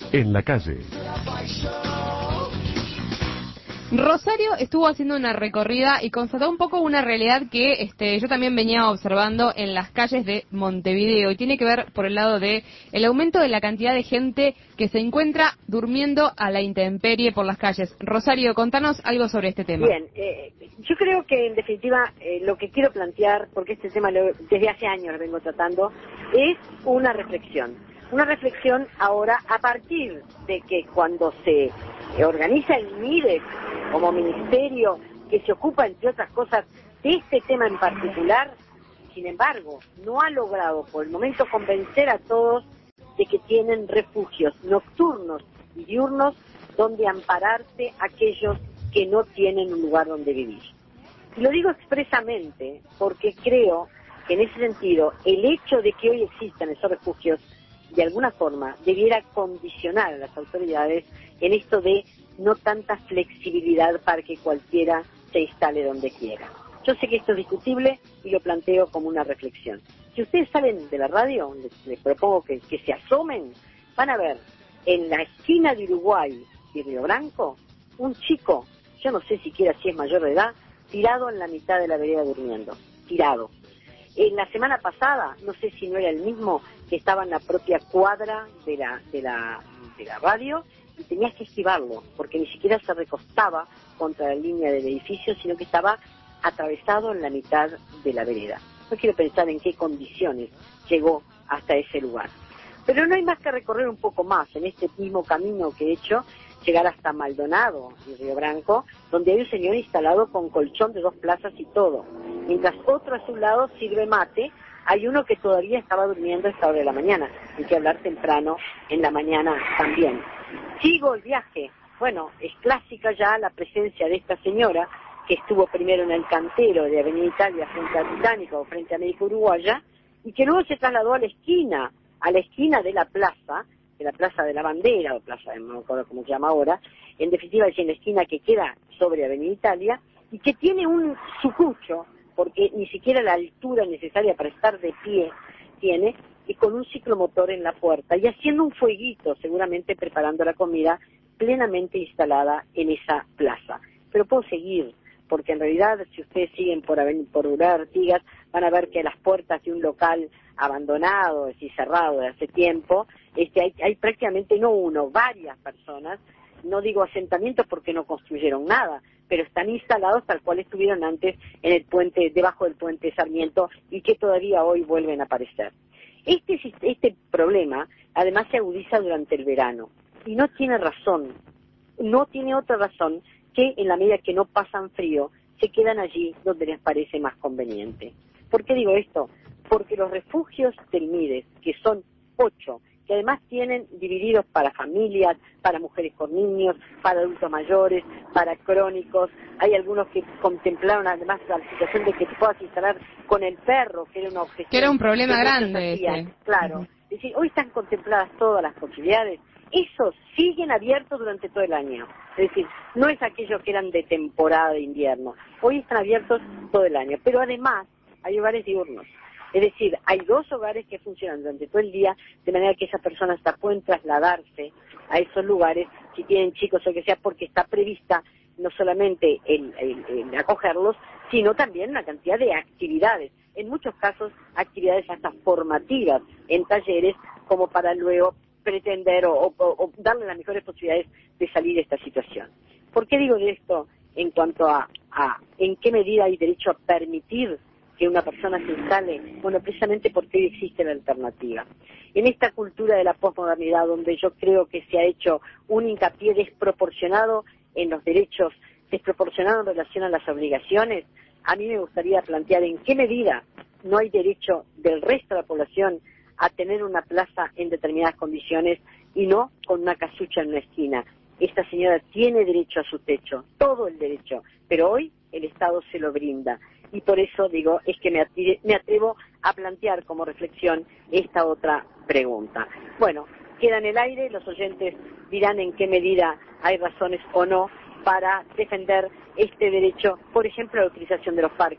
en la calle. Rosario estuvo haciendo una recorrida y constató un poco una realidad que yo también venía observando en las calles de Montevideo, y tiene que ver por el lado de el aumento de la cantidad de gente que se encuentra durmiendo a la intemperie por las calles. Rosario, contanos algo sobre este tema. Bien, yo creo que en definitiva lo que quiero plantear, porque este tema desde hace años lo vengo tratando, es una reflexión. Una reflexión ahora a partir de que cuando se organiza el MIDES como ministerio que se ocupa, entre otras cosas, de este tema en particular, sin embargo, no ha logrado por el momento convencer a todos de que tienen refugios nocturnos y diurnos donde ampararse aquellos que no tienen un lugar donde vivir. Y lo digo expresamente porque creo que en ese sentido el hecho de que hoy existan esos refugios de alguna forma debiera condicionar a las autoridades en esto de no tanta flexibilidad para que cualquiera se instale donde quiera. Yo sé que esto es discutible y lo planteo como una reflexión. Si ustedes salen de la radio, les propongo que se asomen, van a ver en la esquina de Uruguay y Río Branco un chico, yo no sé siquiera si es mayor de edad, tirado en la mitad de la vereda durmiendo, tirado. En la semana pasada, no sé si no era el mismo, que estaba en la propia cuadra de la radio, y tenías que esquivarlo, porque ni siquiera se recostaba contra la línea del edificio, sino que estaba atravesado en la mitad de la vereda. No quiero pensar en qué condiciones llegó hasta ese lugar. Pero no hay más que recorrer un poco más en este mismo camino que he hecho, llegar hasta Maldonado y Río Branco, donde hay un señor instalado con colchón de 2 plazas y todo. Mientras otro a su lado sirve mate, hay uno que todavía estaba durmiendo a esta hora de la mañana. Hay que hablar temprano en la mañana también. Sigo el viaje. Bueno, es clásica ya la presencia de esta señora, que estuvo primero en el cantero de Avenida Italia frente a Británica o frente a América Uruguaya, y que luego se trasladó a la esquina de la plaza de la Bandera, o plaza, no me acuerdo cómo se llama ahora, en definitiva es en la esquina que queda sobre Avenida Italia, y que tiene un sucucho, porque ni siquiera la altura necesaria para estar de pie tiene, y con un ciclomotor en la puerta, y haciendo un fueguito, seguramente preparando la comida, plenamente instalada en esa plaza. Pero puedo seguir, porque en realidad, si ustedes siguen por Uruguay Artigas, van a ver que a las puertas de un local abandonado, es decir, cerrado de hace tiempo, hay prácticamente no uno, varias personas, no digo asentamientos porque no construyeron nada, pero están instalados tal cual estuvieron antes en el puente, debajo del puente Sarmiento, y que todavía hoy vuelven a aparecer. Este problema además se agudiza durante el verano, y no tiene razón, no tiene otra razón que en la medida que no pasan frío, se quedan allí donde les parece más conveniente. ¿Por qué digo esto? Porque los refugios del MIDES, que son 8, que además tienen divididos para familias, para mujeres con niños, para adultos mayores, para crónicos, hay algunos que contemplaron además la situación de que te puedas instalar con el perro, que era una objeción. Que era un problema grande. Claro. Es decir, hoy están contempladas todas las posibilidades. Esos siguen abiertos durante todo el año. Es decir, no es aquellos que eran de temporada de invierno. Hoy están abiertos todo el año. Pero además hay hogares diurnos. Es decir, hay 2 hogares que funcionan durante todo el día, de manera que esas personas hasta pueden trasladarse a esos lugares, si tienen chicos o que sea, porque está prevista no solamente el acogerlos, sino también una cantidad de actividades. En muchos casos, actividades hasta formativas en talleres, como para luego pretender o darle las mejores posibilidades de salir de esta situación. ¿Por qué digo de esto en cuanto a en qué medida hay derecho a permitir que una persona se instale? Bueno, precisamente porque hoy existe la alternativa. En esta cultura de la posmodernidad, donde yo creo que se ha hecho un hincapié desproporcionado en los derechos, desproporcionado en relación a las obligaciones, a mí me gustaría plantear en qué medida no hay derecho del resto de la población a tener una plaza en determinadas condiciones y no con una casucha en una esquina. Esta señora tiene derecho a su techo, todo el derecho, pero hoy el Estado se lo brinda. Y por eso digo, es que me atrevo a plantear como reflexión esta otra pregunta. Bueno, queda en el aire, los oyentes dirán en qué medida hay razones o no para defender este derecho, por ejemplo, a la utilización de los parques.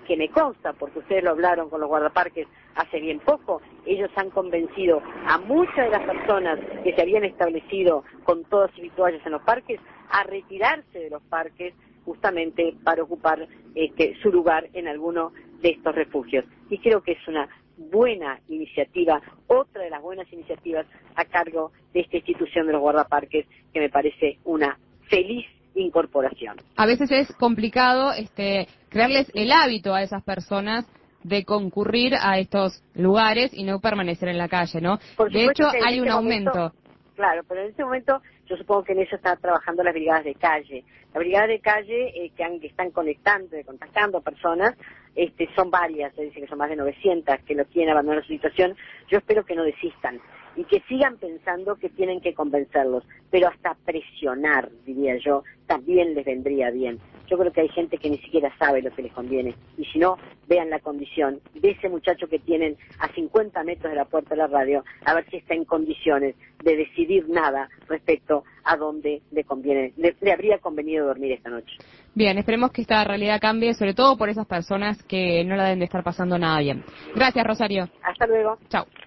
que me consta, porque ustedes lo hablaron con los guardaparques hace bien poco, ellos han convencido a muchas de las personas que se habían establecido con todas y toallas en los parques a retirarse de los parques justamente para ocupar su lugar en alguno de estos refugios. Y creo que es una buena iniciativa, otra de las buenas iniciativas a cargo de esta institución de los guardaparques, que me parece una feliz incorporación. A veces es complicado crearles el hábito a esas personas de concurrir a estos lugares y no permanecer en la calle, ¿no? De hecho, hay un aumento. Claro, pero en este momento yo supongo que en eso están trabajando las brigadas de calle. Las brigadas de calle que están contactando a personas, son varias, se dice que son más de 900 que lo quieren abandonar su situación. Yo espero que no desistan y que sigan pensando que tienen que convencerlos, pero hasta presionar, diría yo, también les vendría bien. Yo creo que hay gente que ni siquiera sabe lo que les conviene, y si no, vean la condición de ese muchacho que tienen a 50 metros de la puerta de la radio, a ver si está en condiciones de decidir nada respecto a dónde le habría convenido dormir esta noche. Bien, esperemos que esta realidad cambie, sobre todo por esas personas que no la deben de estar pasando nada bien. Gracias, Rosario. Hasta luego. Chao.